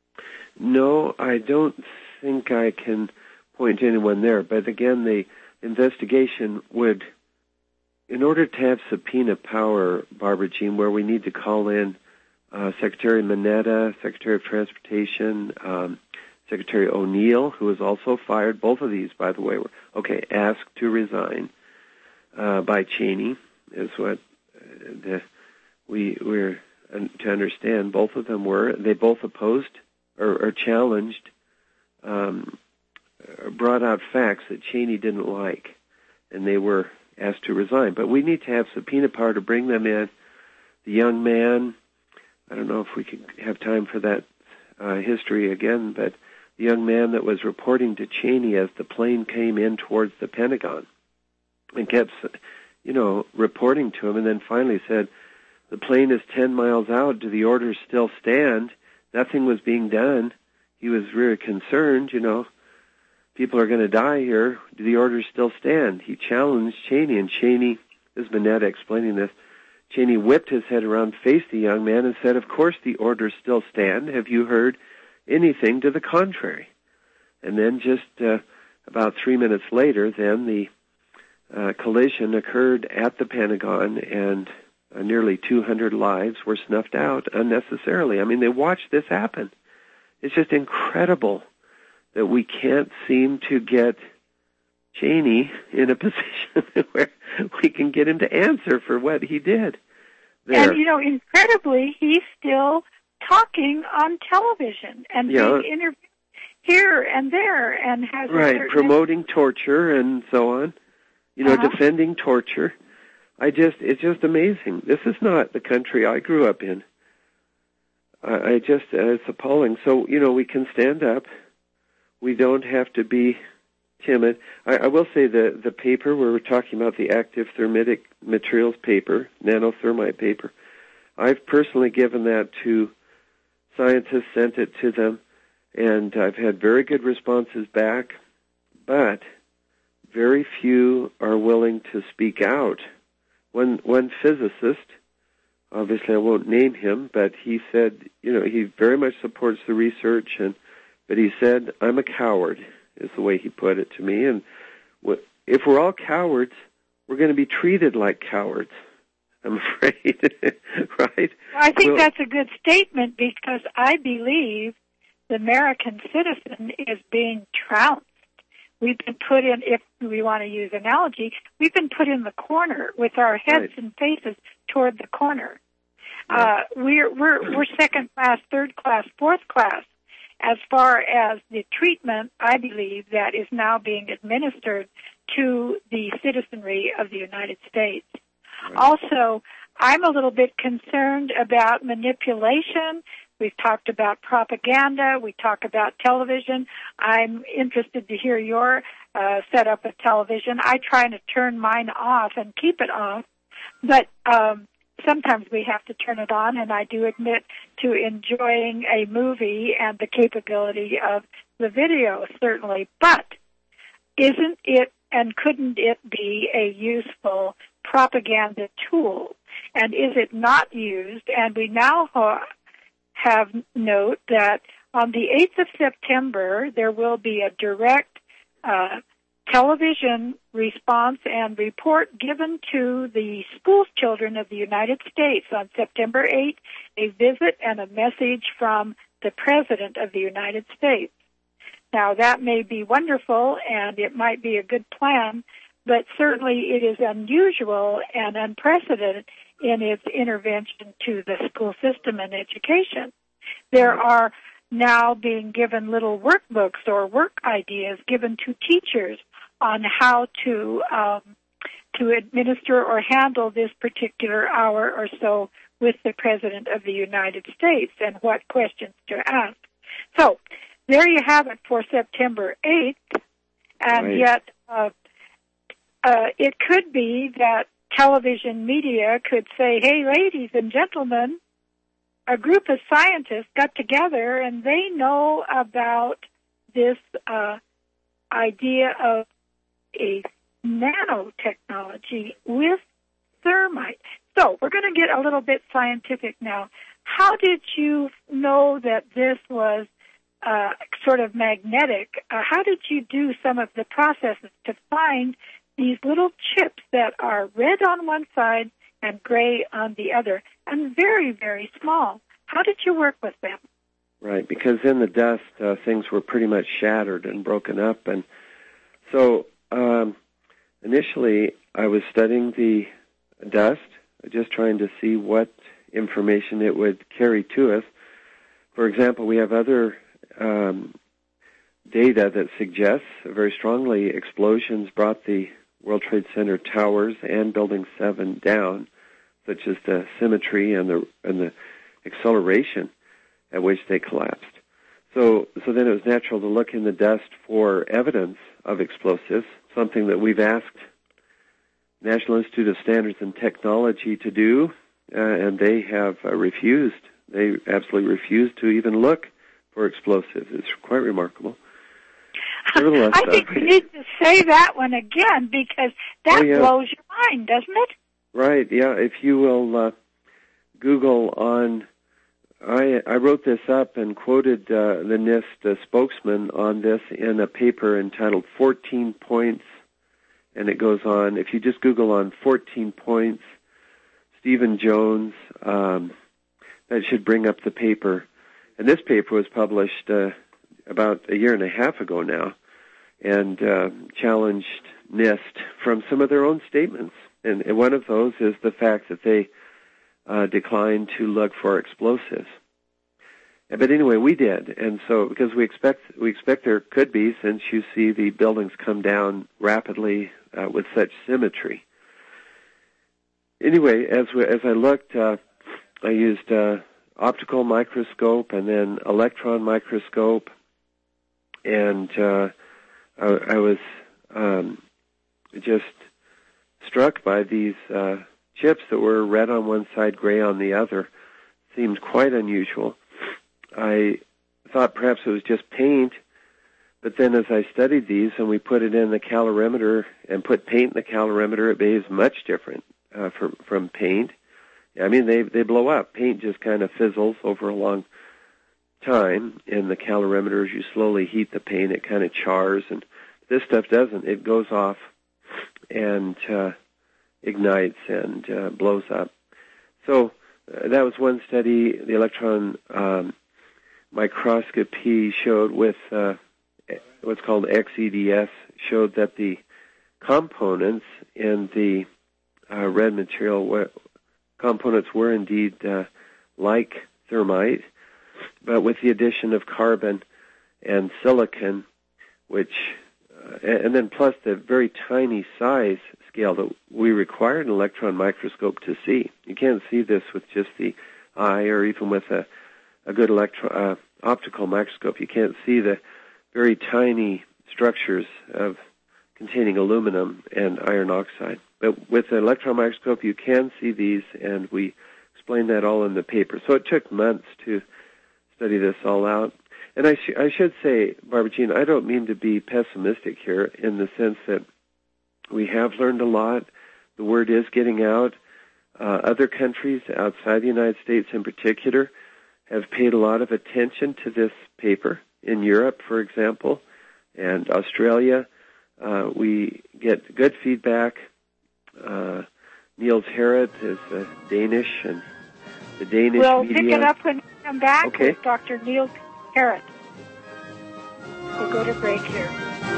No, I don't think I can point to anyone there. But again, the investigation would, in order to have subpoena power, Barbara Jean, where we need to call in uh, Secretary Mineta, Secretary of Transportation, um, Secretary O'Neill, who was also fired. Both of these, by the way, were, okay, asked to resign uh, by Cheney, is what uh, the, we we're uh, to understand. Both of them were. They both opposed or, or challenged, um, or brought out facts that Cheney didn't like, and they were asked to resign. But we need to have subpoena power to bring them in. The young man, I don't know if we could have time for that uh, history again, but the young man that was reporting to Cheney as the plane came in towards the Pentagon and kept, you know, reporting to him, and then finally said, the plane is ten miles out. Do the orders still stand? Nothing was being done. He was very concerned, you know. People are going to die here. Do the orders still stand? He challenged Cheney, and Cheney, this is Mineta explaining this, Cheney whipped his head around, faced the young man, and said, of course the orders still stand. Have you heard anything to the contrary? And then just uh, about three minutes later, then the uh, collision occurred at the Pentagon, and uh, nearly two hundred lives were snuffed out unnecessarily. I mean, they watched this happen. It's just incredible that we can't seem to get Cheney in a position where we can get him to answer for what he did there. And, you know, incredibly, he's still talking on television and yeah. being interviewed here and there and has right, a promoting torture and so on, you know, uh-huh. defending torture. I just, it's just amazing. This is not the country I grew up in. I, I just, uh, it's appalling. So, you know, we can stand up. We don't have to be timid. I, I will say the, the paper where we're talking about the active thermitic materials paper, nanothermite paper, I've personally given that to scientists, sent it to them, and I've had very good responses back, but very few are willing to speak out. One, one physicist, obviously I won't name him, but he said, you know, he very much supports the research, and but he said, I'm a coward, is the way he put it to me. And if we're all cowards, we're going to be treated like cowards, I'm afraid, right? I think well, that's a good statement because I believe the American citizen is being trounced. We've been put in, if we want to use analogy, we've been put in the corner with our heads right. and faces toward the corner. Yeah. Uh, we're, we're, we're second class, third class, fourth class. As far as the treatment, I believe, that is now being administered to the citizenry of the United States. Right. Also, I'm a little bit concerned about manipulation. We've talked about propaganda. We talk about television. I'm interested to hear your uh, setup of television. I try to turn mine off and keep it off, but um, sometimes we have to turn it on, and I do admit to enjoying a movie and the capability of the video, certainly. But isn't it and couldn't it be a useful propaganda tool? And is it not used? And we now ha- have note that on the eighth of September, there will be a direct uh, television response and report given to the school children of the United States on September eighth, a visit and a message from the President of the United States. Now, that may be wonderful, and it might be a good plan, but certainly it is unusual and unprecedented in its intervention to the school system and education. There are now being given little workbooks or work ideas given to teachers on how to um, to administer or handle this particular hour or so with the President of the United States and what questions to ask. So there you have it for September eighth, and right. yet uh, uh, it could be that television media could say, hey, ladies and gentlemen, a group of scientists got together and they know about this uh, idea of a nanotechnology with thermite. So we're going to get a little bit scientific now. How did you know that this was uh, sort of magnetic? Uh, how did you do some of the processes to find these little chips that are red on one side and gray on the other, and very, very small? How did you work with them? Right, because in the dust, uh, things were pretty much shattered and broken up. And so um, initially, I was studying the dust, just trying to see what information it would carry to us. For example, we have other um, data that suggests very strongly explosions brought the World Trade Center towers and Building seven down, such as the symmetry and the and the acceleration at which they collapsed. So, so then it was natural to look in the dust for evidence of explosives, something that we've asked National Institute of Standards and Technology to do, uh, and they have uh, refused. They absolutely refused to even look for explosives. It's quite remarkable. Nevertheless, I think uh, we need to say that one again, because that oh, yeah. blows your mind, doesn't it? Right, yeah. If you will uh, Google on, I, I wrote this up and quoted uh, the NIST uh, spokesman on this in a paper entitled fourteen Points, and it goes on. If you just Google on fourteen Points, Stephen Jones, um, that should bring up the paper. And this paper was published uh, about a year and a half ago now, and uh, challenged NIST from some of their own statements. And, and one of those is the fact that they uh, declined to look for explosives. But anyway, we did, and so because we expect we expect there could be, since you see the buildings come down rapidly uh, with such symmetry. Anyway, as we, as I looked, uh, I used uh, optical microscope and then electron microscope, and uh, I, I was um, just struck by these uh, chips that were red on one side, gray on the other. Seemed quite unusual. I thought perhaps it was just paint, but then as I studied these and we put it in the calorimeter and put paint in the calorimeter, it behaves much different uh, from, from paint. I mean, they they blow up. Paint just kind of fizzles over a long time. In the calorimeter, as you slowly heat the paint, it kind of chars, and this stuff doesn't. It goes off and uh, ignites and uh, blows up. So uh, that was one study. The electron um, microscopy showed with uh, what's called X E D S, showed that the components in the uh, red material were, components were indeed uh, like thermite, but with the addition of carbon and silicon, which, uh, and then plus the very tiny size scale that we require an electron microscope to see. You can't see this with just the eye or even with a, a good electro, uh, optical microscope. You can't see the very tiny structures of containing aluminum and iron oxide. But with an electron microscope, you can see these, and we explain that all in the paper. So it took months to study this all out. And I, sh- I should say, Barbara Jean, I don't mean to be pessimistic here in the sense that we have learned a lot. The word is getting out. Uh, other countries outside the United States in particular have paid a lot of attention to this paper. In Europe, for example, and Australia, uh, we get good feedback. Uh, Niels Harrit is uh, Danish, and the Danish we'll media... We'll pick it up when we come back okay. with Doctor Niels Harrit. We'll go to break here.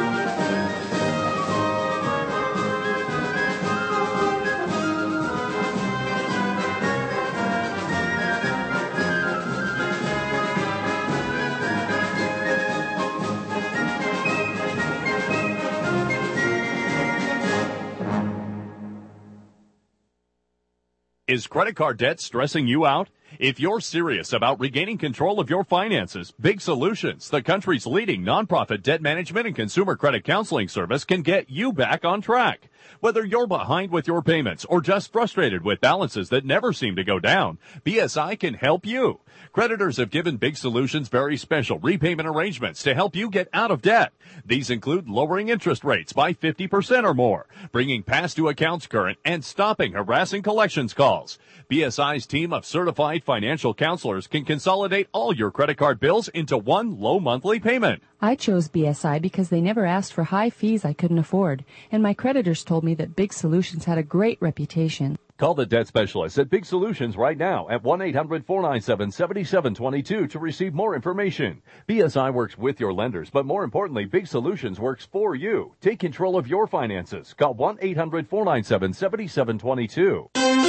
Is credit card debt stressing you out? If you're serious about regaining control of your finances, Big Solutions, the country's leading nonprofit debt management and consumer credit counseling service, can get you back on track. Whether you're behind with your payments or just frustrated with balances that never seem to go down, B S I can help you. Creditors have given Big Solutions very special repayment arrangements to help you get out of debt. These include lowering interest rates by fifty percent or more, bringing past due accounts current, and stopping harassing collections calls. B S I's team of certified financial counselors can consolidate all your credit card bills into one low monthly payment. I chose B S I because they never asked for high fees I couldn't afford, and my creditors told me that Big Solutions had a great reputation. Call the debt specialist at Big Solutions right now at one eight hundred four nine seven seven seven two two to receive more information. B S I works with your lenders, but more importantly, Big Solutions works for you. Take control of your finances. Call one eight hundred four nine seven seven seven two two.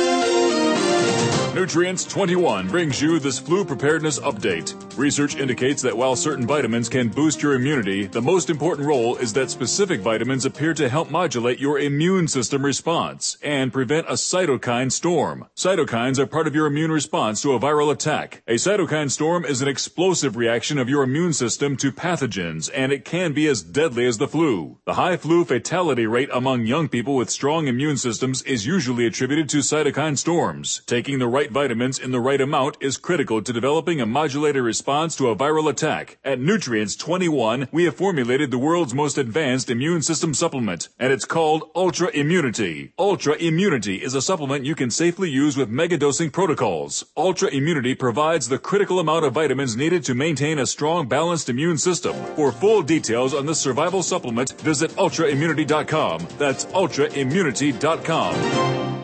Nutrients twenty-one brings you this flu preparedness update. Research indicates that while certain vitamins can boost your immunity, the most important role is that specific vitamins appear to help modulate your immune system response and prevent a cytokine storm. Cytokines are part of your immune response to a viral attack. A cytokine storm is an explosive reaction of your immune system to pathogens, and it can be as deadly as the flu. The high flu fatality rate among young people with strong immune systems is usually attributed to cytokine storms. Taking the right vitamins in the right amount is critical to developing a modulated response to a viral attack. At Nutrients twenty-one, we have formulated the world's most advanced immune system supplement, and it's called Ultra Immunity. Ultra Immunity is a supplement you can safely use with megadosing protocols. Ultra Immunity provides the critical amount of vitamins needed to maintain a strong, balanced immune system. For full details on this survival supplement, visit ultra immunity dot com. That's ultra immunity dot com.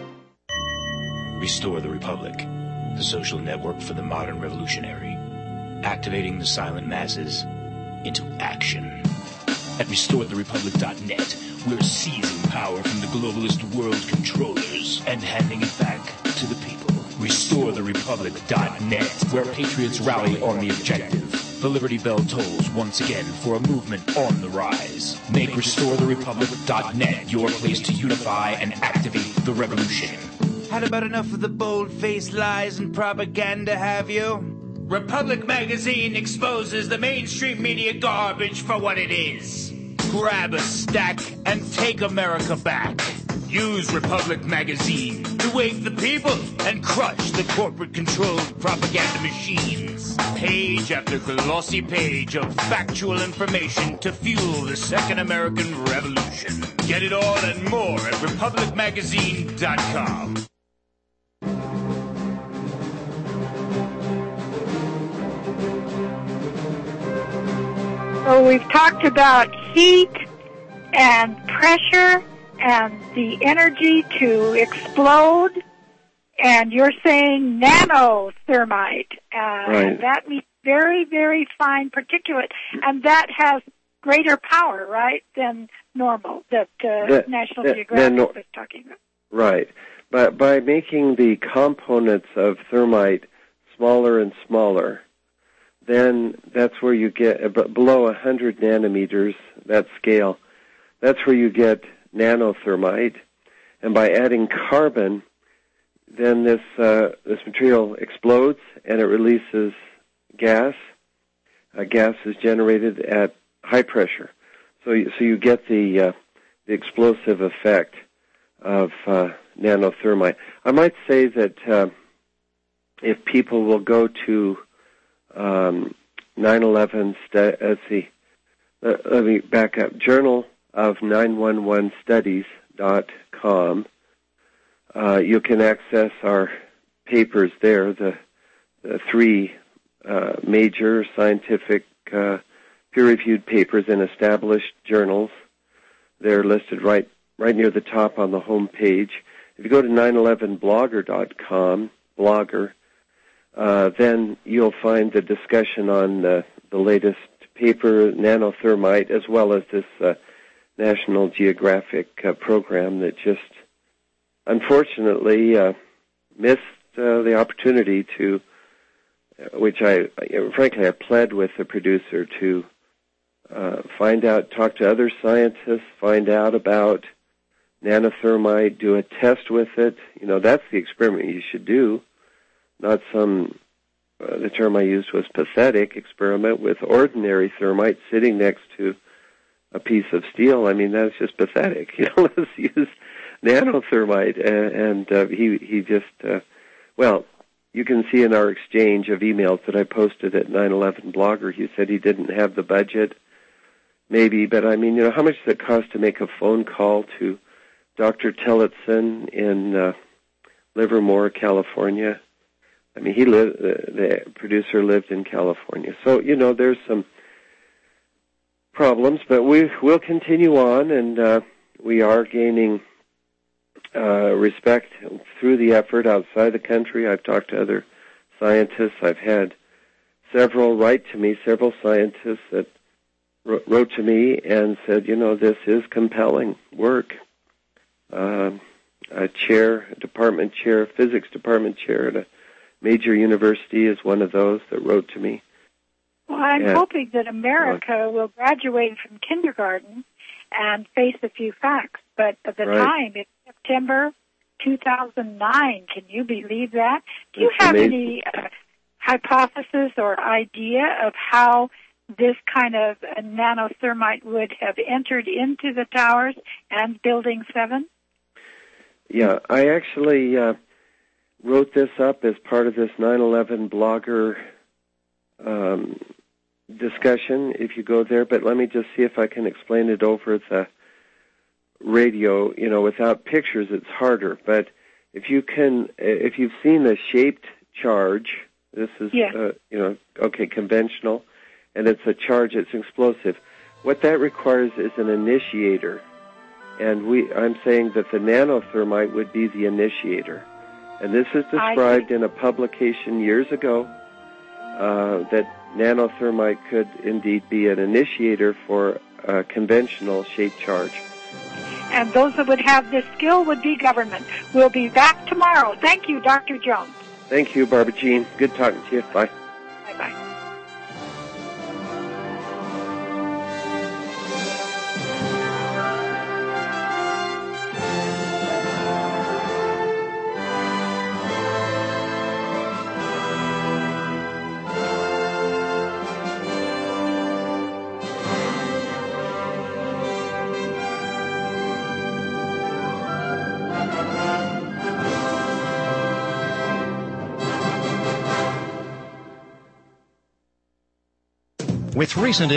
Restore the Republic, the social network for the modern revolutionary, activating the silent masses into action. At restore the republic dot net, we're seizing power from the globalist world controllers and handing it back to the people. restore the republic dot net, where patriots rally on the objective. The Liberty Bell tolls once again for a movement on the rise. Make restore the republic dot net your place to unify and activate the revolution. Had about enough of the bold-faced lies and propaganda, have you? Republic Magazine exposes the mainstream media garbage for what it is. Grab a stack and take America back. Use Republic Magazine to wake the people and crush the corporate-controlled propaganda machines. Page after glossy page of factual information to fuel the Second American Revolution. Get it all and more at republic magazine dot com. So we've talked about heat and pressure and the energy to explode, and you're saying nanothermite. Uh, right. And that means very, very fine particulate, and that has greater power, right, than normal, that uh, that, National that, Geographic no, was talking about. Right. But by making the components of thermite smaller and smaller, then that's where you get, below one hundred nanometers, that scale, that's where you get nanothermite. And by adding carbon, then this uh, this material explodes and it releases gas. Uh, gas is generated at high pressure. So you, so you get the, uh, the explosive effect of uh, nanothermite. I might say that uh, if people will go to Um, nine eleven, stu- let's see, uh, let me back up, journal of nine one one studies dot com. Uh, you can access our papers there, the, the three uh, major scientific uh, peer-reviewed papers in established journals. They're listed right right near the top on the home page. If you go to nine eleven blogger dot com, blogger, uh, then you'll find the discussion on uh, the latest paper, nanothermite, as well as this uh, National Geographic uh, program that just unfortunately uh, missed uh, the opportunity to, uh, which I, frankly, I pled with the producer to uh, find out, talk to other scientists, find out about nanothermite, do a test with it. You know, that's the experiment you should do, not some, uh, the term I used was pathetic experiment with ordinary thermite sitting next to a piece of steel. I mean, that's just pathetic. You know, let's use nanothermite. And, and uh, he, he just, uh, well, you can see in our exchange of emails that I posted at nine eleven Blogger, he said he didn't have the budget, maybe, but I mean, you know, how much does it cost to make a phone call to Doctor Tillotson in uh, Livermore, California? I mean, he lived, uh, the producer lived in California. So, you know, there's some problems, but we will continue on, and uh, we are gaining uh, respect through the effort outside the country. I've talked to other scientists. I've had several write to me, several scientists that wr- wrote to me and said, you know, this is compelling work. Uh, a chair, a department chair, physics department chair at a major university is one of those that wrote to me. Well, I'm and, hoping that America will graduate from kindergarten and face a few facts. But at the right. time, it's September two thousand nine. Can you believe that? Do you That's have amazing. any uh, hypothesis or idea of how this kind of uh, nanothermite would have entered into the towers and Building seven? Yeah, I actually uh, wrote this up as part of this nine eleven Blogger um, discussion, if you go there, but let me just see if I can explain it over the radio. You know, without pictures, it's harder, but if you can, if you've seen a shaped charge, this is, yes. uh, you know, okay, conventional, and it's a charge, it's explosive. What that requires is an initiator. And we, I'm saying that the nanothermite would be the initiator. And this is described in a publication years ago, uh, that nanothermite could indeed be an initiator for a conventional shaped charge. And those that would have this skill would be government. We'll be back tomorrow. Thank you, Doctor Jones. Thank you, Barbara Jean. Good talking to you. Bye. Bye-bye. With recent